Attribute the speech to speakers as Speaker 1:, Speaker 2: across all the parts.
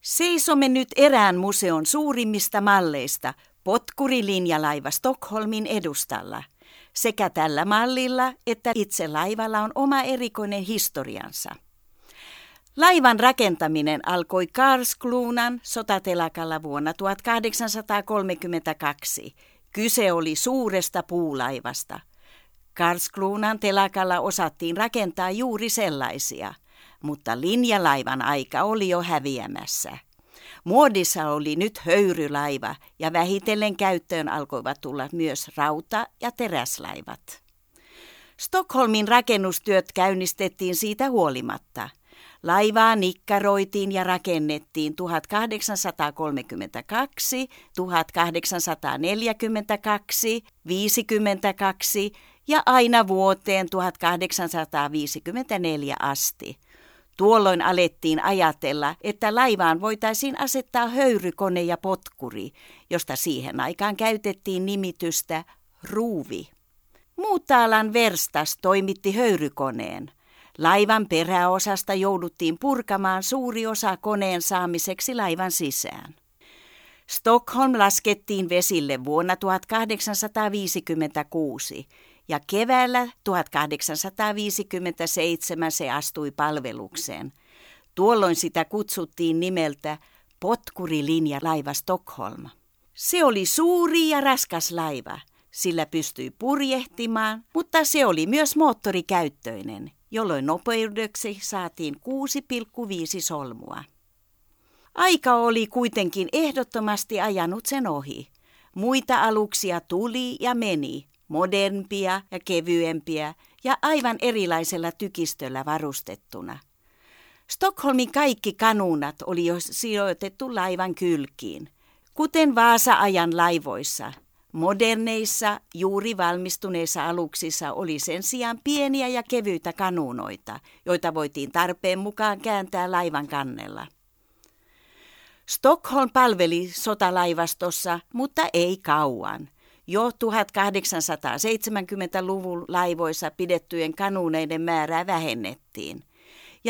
Speaker 1: Seisomme nyt erään museon suurimmista malleista, potkurilinjalaiva Stockholmin edustalla. Sekä tällä mallilla että itse laivalla on oma erikoinen historiansa. Laivan rakentaminen alkoi Karlskronan sotatelakalla vuonna 1832. Kyse oli suuresta puulaivasta. Karlskronan telakalla osattiin rakentaa juuri sellaisia, mutta linjalaivan aika oli jo häviämässä. Muodissa oli nyt höyrylaiva ja vähitellen käyttöön alkoivat tulla myös rauta- ja teräslaivat. Stockholmin rakennustyöt käynnistettiin siitä huolimatta. Laivaa nikkaroitiin ja rakennettiin 1832, 1842, 52 ja aina vuoteen 1854 asti. Tuolloin alettiin ajatella, että laivaan voitaisiin asettaa höyrykone ja potkuri, josta siihen aikaan käytettiin nimitystä ruuvi. Muutaalan verstas toimitti höyrykoneen. Laivan peräosasta jouduttiin purkamaan suuri osa koneen saamiseksi laivan sisään. Stockholm laskettiin vesille vuonna 1856 ja keväällä 1857 se astui palvelukseen. Tuolloin sitä kutsuttiin nimeltä potkurilinjalaiva Stockholm. Se oli suuri ja raskas laiva. Sillä pystyi purjehtimaan, mutta se oli myös moottorikäyttöinen, jolloin nopeudeksi saatiin 6,5 solmua. Aika oli kuitenkin ehdottomasti ajanut sen ohi. Muita aluksia tuli ja meni, modernempia ja kevyempiä ja aivan erilaisella tykistöllä varustettuna. Stockholmin kaikki kanuunat oli jo sijoitettu laivan kylkiin, kuten Vaasa-ajan laivoissa. Moderneissa, juuri valmistuneissa aluksissa oli sen sijaan pieniä ja kevyitä kanuunoita, joita voitiin tarpeen mukaan kääntää laivan kannella. Stockholm palveli sotalaivastossa, mutta ei kauan. Jo 1870-luvun laivoissa pidettyjen kanuuneiden määrää vähennettiin. Ja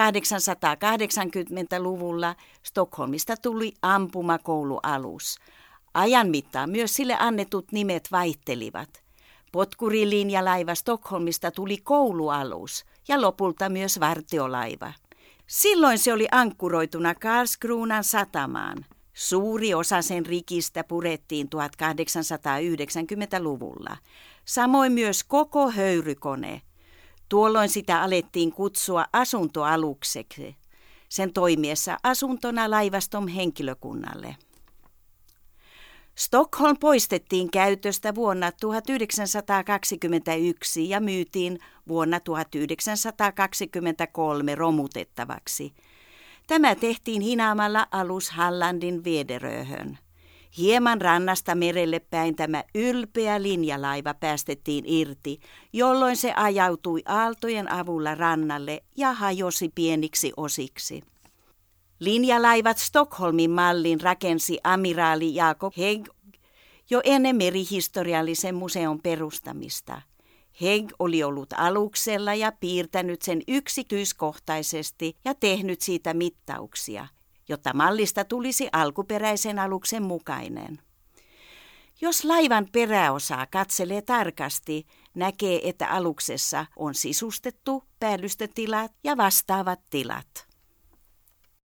Speaker 1: 1880-luvulla Stockholmista tuli ampumakoulualus. Ajan mittaan myös sille annetut nimet vaihtelivat. Potkurilinjalaiva Stockholmista tuli koulualus ja lopulta myös vartiolaiva. Silloin se oli ankkuroituna Karlskronan satamaan. Suuri osa sen rikistä purettiin 1890-luvulla. Samoin myös koko höyrykone. Tuolloin sitä alettiin kutsua asuntoalukseksi, sen toimiessa asuntona laivaston henkilökunnalle. Stockholm poistettiin käytöstä vuonna 1921 ja myytiin vuonna 1923 romutettavaksi. Tämä tehtiin hinaamalla alus Hallandin Vederöhön. Hieman rannasta merelle päin tämä ylpeä linjalaiva päästettiin irti, jolloin se ajautui aaltojen avulla rannalle ja hajosi pieniksi osiksi. Linjalaivat Stockholmin mallin rakensi amiraali Jakob Hägg jo ennen merihistoriallisen museon perustamista. Hägg oli ollut aluksella ja piirtänyt sen yksityiskohtaisesti ja tehnyt siitä mittauksia, jotta mallista tulisi alkuperäisen aluksen mukainen. Jos laivan peräosaa katselee tarkasti, näkee, että aluksessa on sisustettu päällystötilat ja vastaavat tilat.